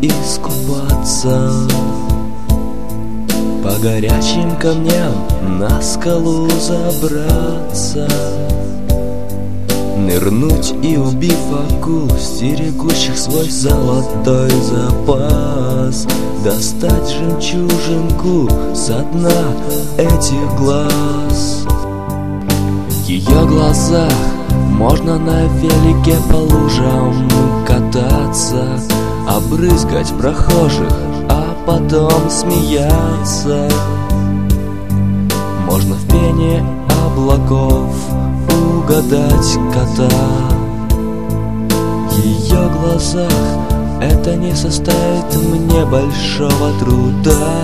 искупаться, по горячим камням на скалу забраться, нырнуть и, убив акул, стерегущих свой золотой запас, достать жемчужинку со дна этих глаз. В ее глазах можно на велике по лужам кататься, обрызгать прохожих, а потом смеяться. Можно в пене облаков угадать кота. В ее глазах это не составит мне большого труда.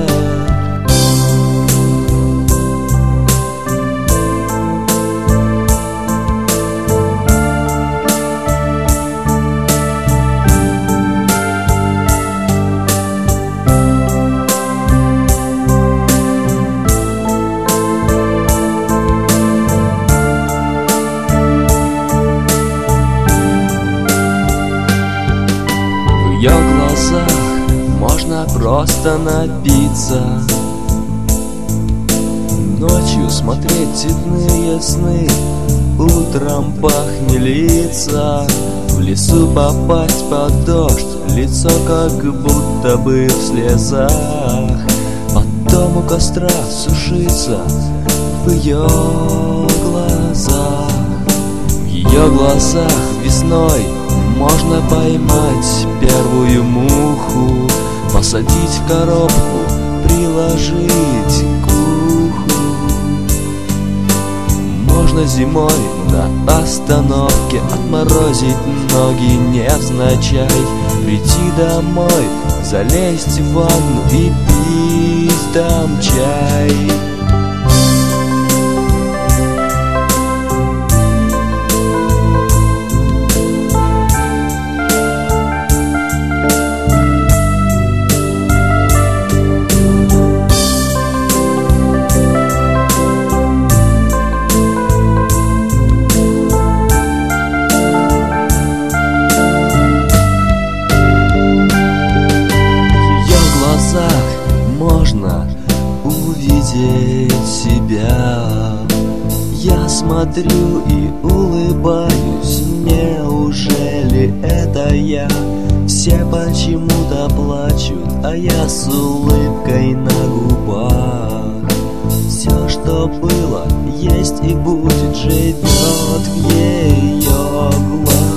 В ее глазах можно просто напиться, ночью смотреть цветные сны, утром похмелиться, в лесу попасть под дождь, лицо как будто бы в слезах, потом у костра сушиться в ее глазах. В ее глазах весной можно поймать первую муху, посадить в коробку, приложить к уху. Можно зимой на остановке отморозить ноги невзначай, прийти домой, залезть в ванну и пить там чай. Можно увидеть себя. Я смотрю и улыбаюсь, неужели это я? Все почему-то плачут, а я с улыбкой на губах. Все, что было, есть и будет, живет в ее глазах.